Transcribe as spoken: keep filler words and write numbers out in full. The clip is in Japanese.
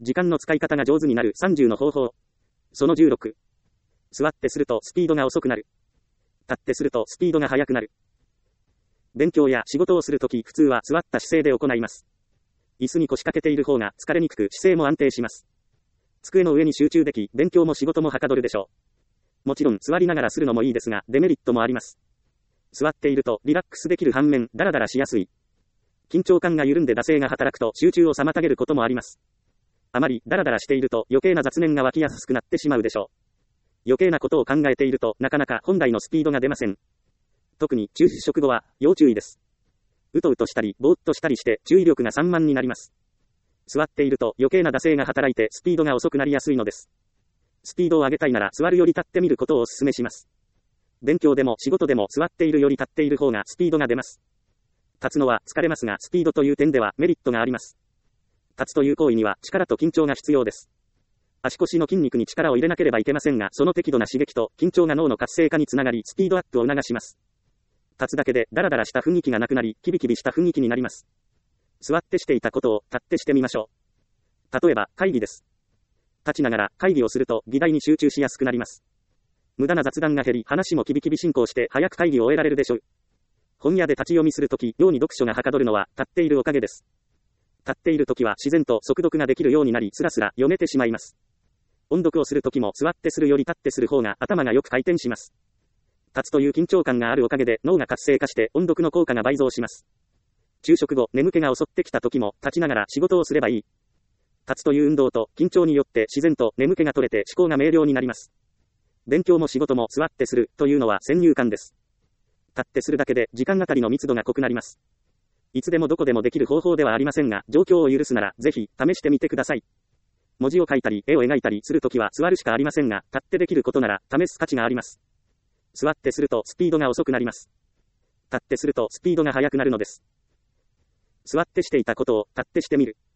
時間の使い方が上手になるさんじゅうの方法。そのじゅうろく。座ってするとスピードが遅くなる。立ってするとスピードが速くなる。勉強や仕事をするとき、普通は座った姿勢で行います。椅子に腰掛けている方が疲れにくく、姿勢も安定します。机の上に集中でき、勉強も仕事もはかどるでしょう。もちろん座りながらするのもいいですが、デメリットもあります。座っているとリラックスできる反面、ダラダラしやすい。緊張感が緩んで惰性が働くと集中を妨げることもあります。あまりダラダラしていると余計な雑念が湧きやすくなってしまうでしょう。余計なことを考えているとなかなか本来のスピードが出ません。特に昼食後は要注意です。うとうとしたりぼーっとしたりして注意力が散漫になります。座っていると余計な惰性が働いてスピードが遅くなりやすいのです。スピードを上げたいなら座るより立ってみることをお勧めします。勉強でも仕事でも座っているより立っている方がスピードが出ます。立つのは疲れますが、スピードという点ではメリットがあります。立つという行為には力と緊張が必要です。足腰の筋肉に力を入れなければいけませんが、その適度な刺激と緊張が脳の活性化につながり、スピードアップを促します。立つだけでダラダラした雰囲気がなくなり、キビキビした雰囲気になります。座ってしていたことを立ってしてみましょう。例えば、会議です。立ちながら会議をすると議題に集中しやすくなります。無駄な雑談が減り、話もキビキビ進行して早く会議を終えられるでしょう。本屋で立ち読みするとき、ように読書がはかどるのは立っているおかげです。立っているときは自然と速読ができるようになり、スラスラ読めてしまいます。音読をするときも座ってするより立ってする方が頭がよく回転します。立つという緊張感があるおかげで脳が活性化して音読の効果が倍増します。昼食後、眠気が襲ってきたときも立ちながら仕事をすればいい。立つという運動と緊張によって自然と眠気が取れて思考が明瞭になります。勉強も仕事も座ってするというのは先入観です。立ってするだけで時間あたりの密度が濃くなります。いつでもどこでもできる方法ではありませんが、状況を許すならぜひ試してみてください。文字を書いたり絵を描いたりするときは座るしかありませんが、立ってできることなら試す価値があります。座ってするとスピードが遅くなります。立ってするとスピードが速くなるのです。座ってしていたことを立ってしてみる。